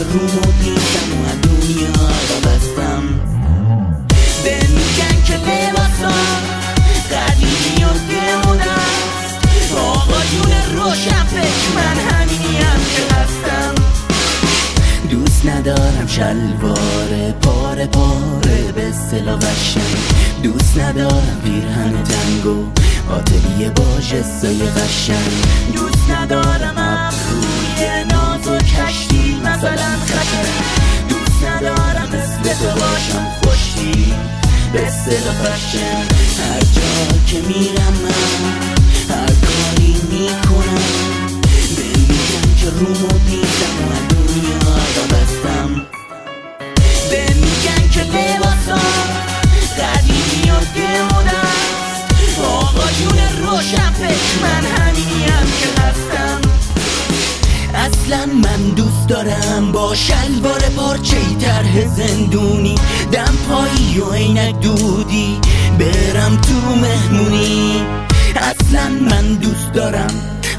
رو مد نیستم و از دنیا عقب هستم. به میگن که لباسم قدیمی و دموده است، آقایون روشن فکر من همینیم که هستم. دوست ندارم شلوار پاره پاره به اصطلاح قشنگ، دوست ندارم پیرهن تنگ و آتلیه با جسای قشنگ، دوست ندارم ابروی ناز و کشتی مثلا خشن، دوست ندارم مثل تو باشم خوشی به اصطلاح فشن. هر جا که میرم من هر کاری میکنم به میگم که رو مد نیستم و دنیا عقب هستم. به میگن که لباسم قدیمی و دموده است، آقایون روشن فکر من همینیم که هستم. اصلا من دوست دارم با شلوار پارچه‌ای طرح زندونی، دم پایی و عینک دودی برم تو مهمونی. اصلا من دوست دارم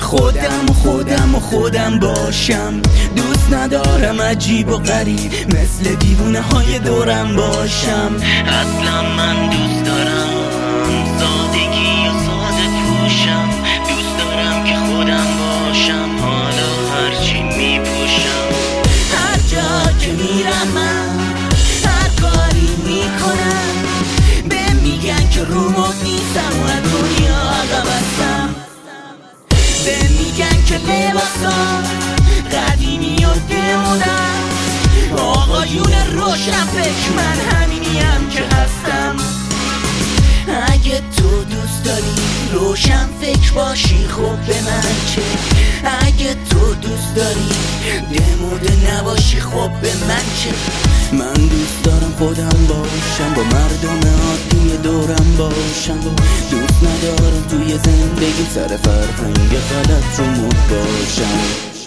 خودم باشم، دوست ندارم عجیب و غریب مثل دیوونه های دورم باشم. اصلا من دوست دارم سادگی و ساده پوشم، دوست دارم که خودم باشم حالا هرچی میپوشم. هر جا که میرم من هر کاری میکنم به میگن که رو مد نیستم و دنیا عقب هستم. به میگن که لباسم قدیمی و دموده است، آقایون روشن فکر من همینیم که هستم. اگه تو دوست داری روشن فکر باشی خب به من چه، اگه تو دوست داری دموده نباشی خب به من چه. من دوست دارم خودم باشم با مردم عادی دورم باشم، دوست ندارم توی زندگی سر فرهنگ غلط رو مد باشم.